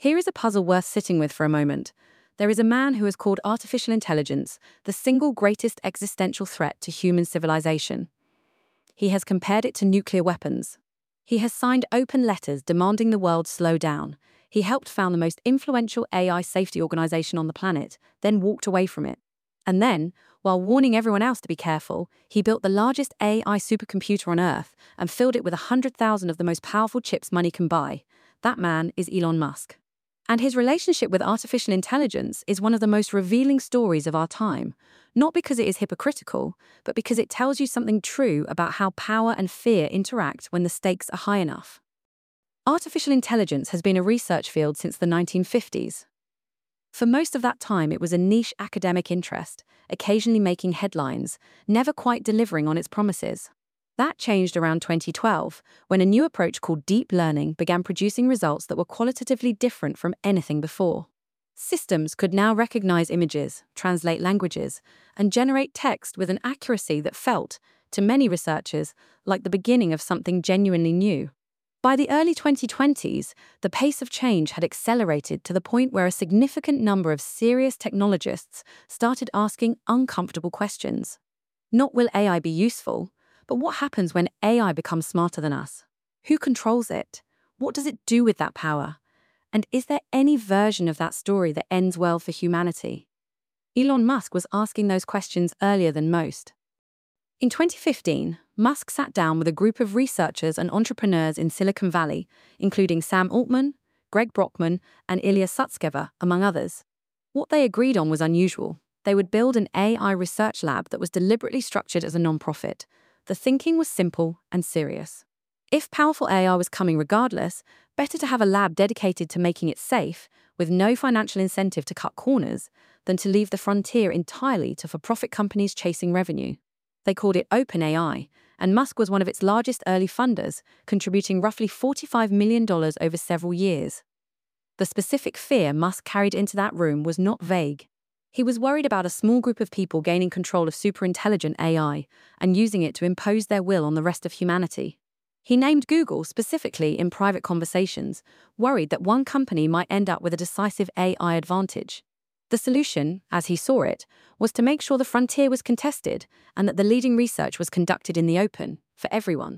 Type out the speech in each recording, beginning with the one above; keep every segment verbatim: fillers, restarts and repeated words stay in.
Here is a puzzle worth sitting with for a moment. There is a man who has called artificial intelligence the single greatest existential threat to human civilization. He has compared it to nuclear weapons. He has signed open letters demanding the world slow down. He helped found the most influential A I safety organization on the planet, then walked away from it. And then, while warning everyone else to be careful, he built the largest A I supercomputer on Earth and filled it with one hundred thousand of the most powerful chips money can buy. That man is Elon Musk. And his relationship with artificial intelligence is one of the most revealing stories of our time, not because it is hypocritical, but because it tells you something true about how power and fear interact when the stakes are high enough. Artificial intelligence has been a research field since the nineteen fifties. For most of that time, it was a niche academic interest, occasionally making headlines, never quite delivering on its promises. That changed around twenty twelve, when a new approach called deep learning began producing results that were qualitatively different from anything before. Systems could now recognize images, translate languages, and generate text with an accuracy that felt, to many researchers, like the beginning of something genuinely new. By the early twenty twenties, the pace of change had accelerated to the point where a significant number of serious technologists started asking uncomfortable questions. Not will A I be useful, but what happens when A I becomes smarter than us? Who controls it? What does it do with that power? And is there any version of that story that ends well for humanity? Elon Musk was asking those questions earlier than most. In twenty fifteen, Musk sat down with a group of researchers and entrepreneurs in Silicon Valley, including Sam Altman, Greg Brockman, and Ilya Sutskever, among others. What they agreed on was unusual. They would build an A I research lab that was deliberately structured as a non-profit. The thinking was simple and serious. If powerful A I was coming regardless, better to have a lab dedicated to making it safe, with no financial incentive to cut corners, than to leave the frontier entirely to for-profit companies chasing revenue. They called it OpenAI, and Musk was one of its largest early funders, contributing roughly forty-five million dollars over several years. The specific fear Musk carried into that room was not vague. He was worried about a small group of people gaining control of superintelligent A I and using it to impose their will on the rest of humanity. He named Google specifically in private conversations, worried that one company might end up with a decisive A I advantage. The solution, as he saw it, was to make sure the frontier was contested and that the leading research was conducted in the open, for everyone.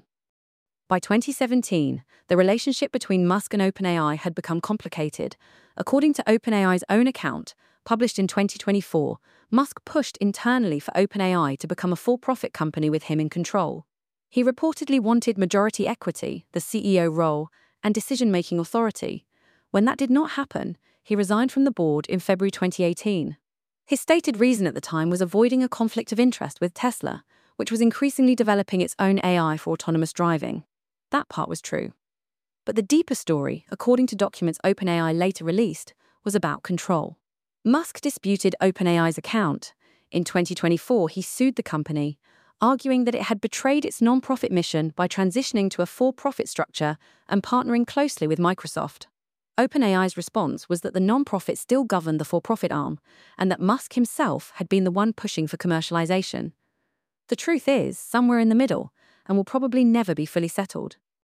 By twenty seventeen, the relationship between Musk and OpenAI had become complicated. According to OpenAI's own account, published in twenty twenty-four, Musk pushed internally for OpenAI to become a for-profit company with him in control. He reportedly wanted majority equity, the C E O role, and decision-making authority. When that did not happen, he resigned from the board in February twenty eighteen. His stated reason at the time was avoiding a conflict of interest with Tesla, which was increasingly developing its own A I for autonomous driving. That part was true. But the deeper story, according to documents OpenAI later released, was about control. Musk disputed OpenAI's account. In twenty twenty-four, he sued the company, arguing that it had betrayed its non-profit mission by transitioning to a for-profit structure and partnering closely with Microsoft. OpenAI's response was that the non-profit still governed the for-profit arm, and that Musk himself had been the one pushing for commercialization. The truth is somewhere in the middle, and will probably never be fully settled.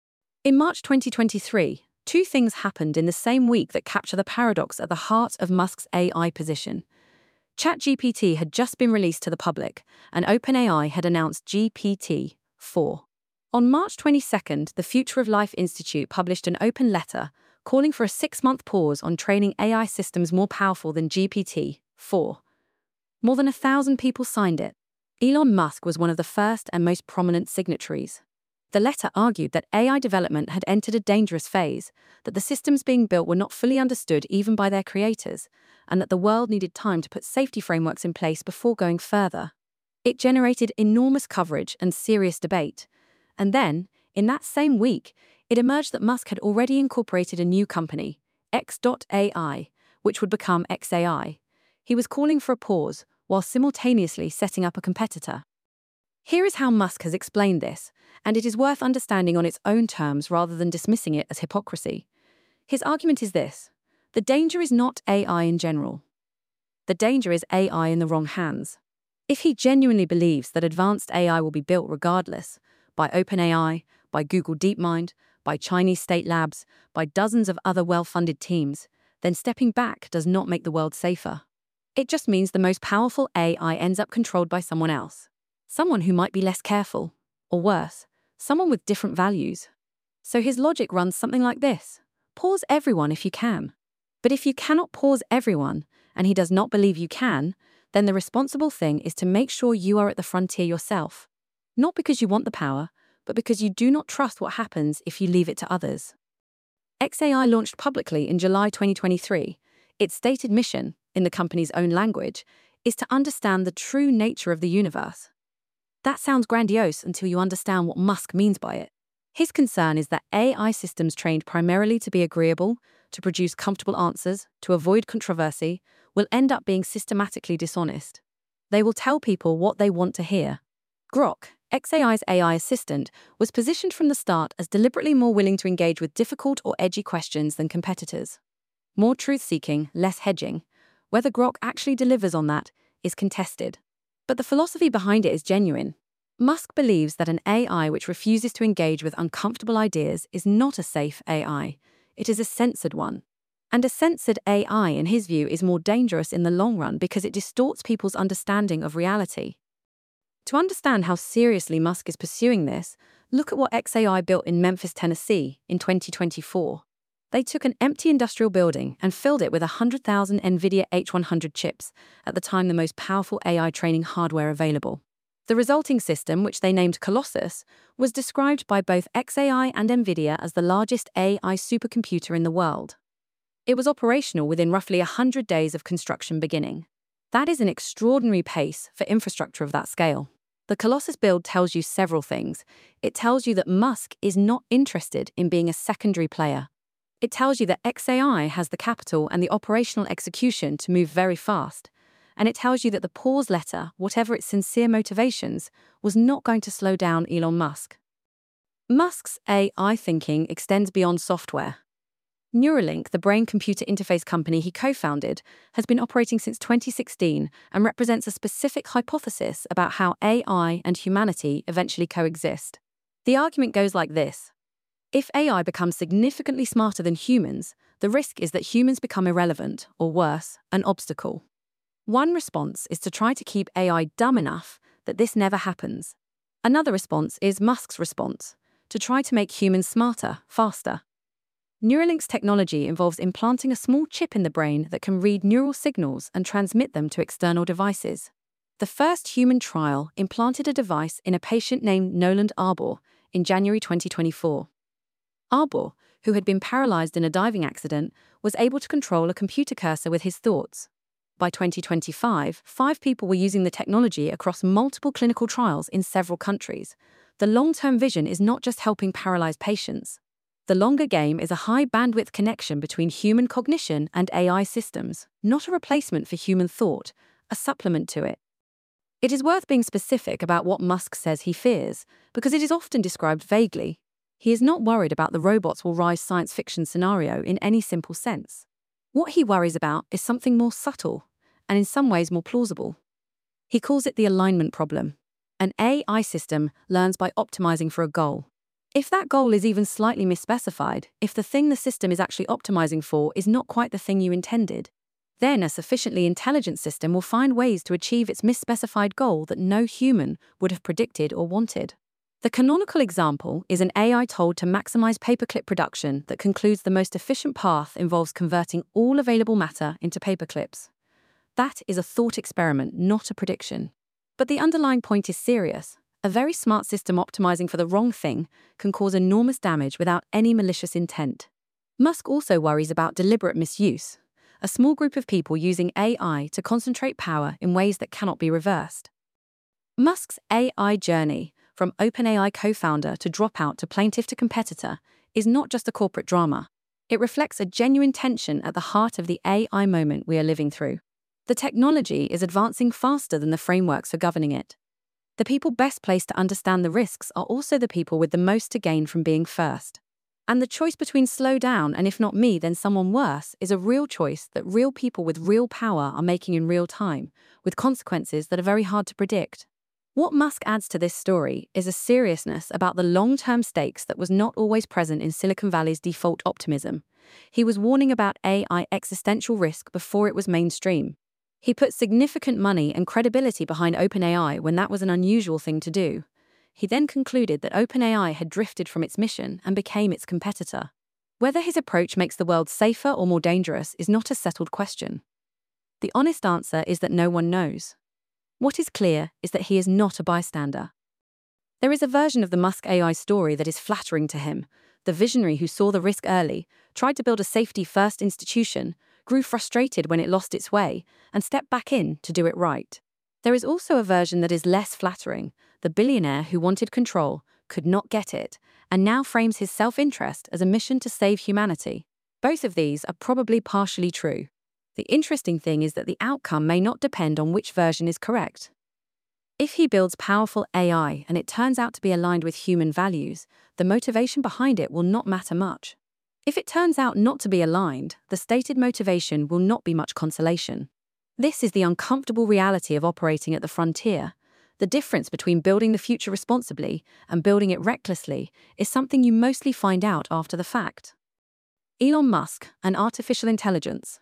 In March twenty twenty-three, two things happened in the same week that capture the paradox at the heart of Musk's A I position. ChatGPT had just been released to the public, and OpenAI had announced G P T four. On March twenty-second, the Future of Life Institute published an open letter calling for a six-month pause on training A I systems more powerful than G P T four. More than a thousand people signed it. Elon Musk was one of the first and most prominent signatories. The letter argued that A I development had entered a dangerous phase, that the systems being built were not fully understood even by their creators, and that the world needed time to put safety frameworks in place before going further. It generated enormous coverage and serious debate. And then, in that same week, it emerged that Musk had already incorporated a new company, X dot A I, which would become X A I. He was calling for a pause, while simultaneously setting up a competitor. Here is how Musk has explained this, and it is worth understanding on its own terms rather than dismissing it as hypocrisy. His argument is this: the danger is not A I in general. The danger is A I in the wrong hands. If he genuinely believes that advanced A I will be built regardless, by OpenAI, by Google DeepMind, by Chinese state labs, by dozens of other well-funded teams, then stepping back does not make the world safer. It just means the most powerful A I ends up controlled by someone else. Someone who might be less careful, or worse, someone with different values. So his logic runs something like this: pause everyone if you can. But if you cannot pause everyone, and he does not believe you can, then the responsible thing is to make sure you are at the frontier yourself. Not because you want the power, but because you do not trust what happens if you leave it to others. X A I launched publicly in July twenty twenty-three. Its stated mission, in the company's own language, is to understand the true nature of the universe. That sounds grandiose until you understand what Musk means by it. His concern is that A I systems trained primarily to be agreeable, to produce comfortable answers, to avoid controversy, will end up being systematically dishonest. They will tell people what they want to hear. Grok, X A I's A I assistant, was positioned from the start as deliberately more willing to engage with difficult or edgy questions than competitors. More truth-seeking, less hedging. Whether Grok actually delivers on that is contested. But the philosophy behind it is genuine. Musk believes that an A I which refuses to engage with uncomfortable ideas is not a safe A I. It is a censored one. And a censored A I, in his view, is more dangerous in the long run because it distorts people's understanding of reality. To understand how seriously Musk is pursuing this, look at what X A I built in Memphis, Tennessee, in twenty twenty-four. They took an empty industrial building and filled it with one hundred thousand NVIDIA H one hundred chips, at the time the most powerful A I training hardware available. The resulting system, which they named Colossus, was described by both X A I and NVIDIA as the largest A I supercomputer in the world. It was operational within roughly one hundred days of construction beginning. That is an extraordinary pace for infrastructure of that scale. The Colossus build tells you several things. It tells you that Musk is not interested in being a secondary player. It tells you that X A I has the capital and the operational execution to move very fast. And it tells you that the pause letter, whatever its sincere motivations, was not going to slow down Elon Musk. Musk's A I thinking extends beyond software. Neuralink, the brain-computer interface company he co-founded, has been operating since twenty sixteen and represents a specific hypothesis about how A I and humanity eventually coexist. The argument goes like this. If A I becomes significantly smarter than humans, the risk is that humans become irrelevant, or worse, an obstacle. One response is to try to keep A I dumb enough that this never happens. Another response is Musk's response, to try to make humans smarter, faster. Neuralink's technology involves implanting a small chip in the brain that can read neural signals and transmit them to external devices. The first human trial implanted a device in a patient named Noland Arbor in January twenty twenty-four. Arbor, who had been paralyzed in a diving accident, was able to control a computer cursor with his thoughts. By twenty twenty-five, five people were using the technology across multiple clinical trials in several countries. The long-term vision is not just helping paralyzed patients. The longer game is a high-bandwidth connection between human cognition and A I systems, not a replacement for human thought, a supplement to it. It is worth being specific about what Musk says he fears, because it is often described vaguely. He is not worried about the robots will rise science fiction scenario in any simple sense. What he worries about is something more subtle, and in some ways more plausible. He calls it the alignment problem. An A I system learns by optimizing for a goal. If that goal is even slightly misspecified, if the thing the system is actually optimizing for is not quite the thing you intended, then a sufficiently intelligent system will find ways to achieve its misspecified goal that no human would have predicted or wanted. The canonical example is an A I told to maximize paperclip production that concludes the most efficient path involves converting all available matter into paperclips. That is a thought experiment, not a prediction. But the underlying point is serious. A very smart system optimizing for the wrong thing can cause enormous damage without any malicious intent. Musk also worries about deliberate misuse, a small group of people using A I to concentrate power in ways that cannot be reversed. Musk's A I journey, from OpenAI co-founder to dropout to plaintiff to competitor, is not just a corporate drama. It reflects a genuine tension at the heart of the A I moment we are living through. The technology is advancing faster than the frameworks for governing it. The people best placed to understand the risks are also the people with the most to gain from being first. And the choice between slow down and if not me, then someone worse is a real choice that real people with real power are making in real time, with consequences that are very hard to predict. What Musk adds to this story is a seriousness about the long-term stakes that was not always present in Silicon Valley's default optimism. He was warning about A I existential risk before it was mainstream. He put significant money and credibility behind OpenAI when that was an unusual thing to do. He then concluded that OpenAI had drifted from its mission and became its competitor. Whether his approach makes the world safer or more dangerous is not a settled question. The honest answer is that no one knows. What is clear is that he is not a bystander. There is a version of the Musk A I story that is flattering to him. The visionary who saw the risk early, tried to build a safety-first institution, grew frustrated when it lost its way, and stepped back in to do it right. There is also a version that is less flattering. The billionaire who wanted control, could not get it, and now frames his self-interest as a mission to save humanity. Both of these are probably partially true. The interesting thing is that the outcome may not depend on which version is correct. If he builds powerful A I and it turns out to be aligned with human values, the motivation behind it will not matter much. If it turns out not to be aligned, the stated motivation will not be much consolation. This is the uncomfortable reality of operating at the frontier. The difference between building the future responsibly and building it recklessly is something you mostly find out after the fact. Elon Musk and artificial intelligence.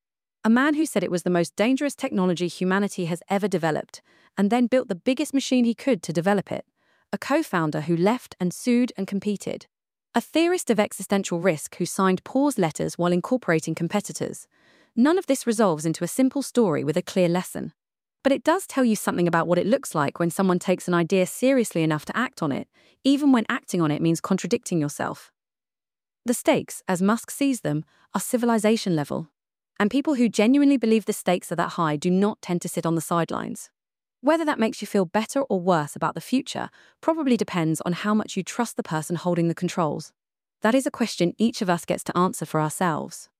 A man who said it was the most dangerous technology humanity has ever developed, and then built the biggest machine he could to develop it. A co-founder who left and sued and competed. A theorist of existential risk who signed pause letters while incorporating competitors. None of this resolves into a simple story with a clear lesson. But it does tell you something about what it looks like when someone takes an idea seriously enough to act on it, even when acting on it means contradicting yourself. The stakes, as Musk sees them, are civilization level. And people who genuinely believe the stakes are that high do not tend to sit on the sidelines. Whether that makes you feel better or worse about the future probably depends on how much you trust the person holding the controls. That is a question each of us gets to answer for ourselves.